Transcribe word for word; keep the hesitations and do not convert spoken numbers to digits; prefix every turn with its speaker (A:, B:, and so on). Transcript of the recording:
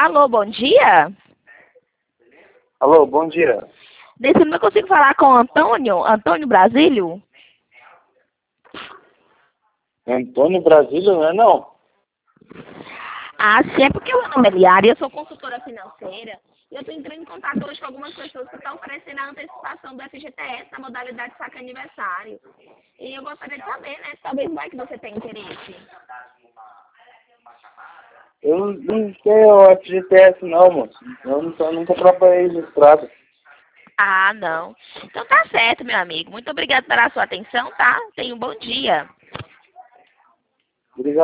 A: Alô, bom dia?
B: Alô, bom dia.
A: Nesse número eu consigo falar com o Antônio? Antônio Brasílio?
B: Antônio Brasília, não é não?
A: Ah, sim, é porque o meu nome é Liara e eu sou consultora financeira. E eu estou entrando em contato hoje com algumas pessoas que estão oferecendo a antecipação do F G T S na modalidade saque aniversário. E eu gostaria de saber, né? Talvez vai que você tem interesse.
B: Eu não sei o F G T S não, moço. Eu nunca, nunca trabalhei registrado.
A: Ah, não. Então tá certo, meu amigo. Muito obrigado pela sua atenção, tá? Tenha um bom dia.
B: Obrigado.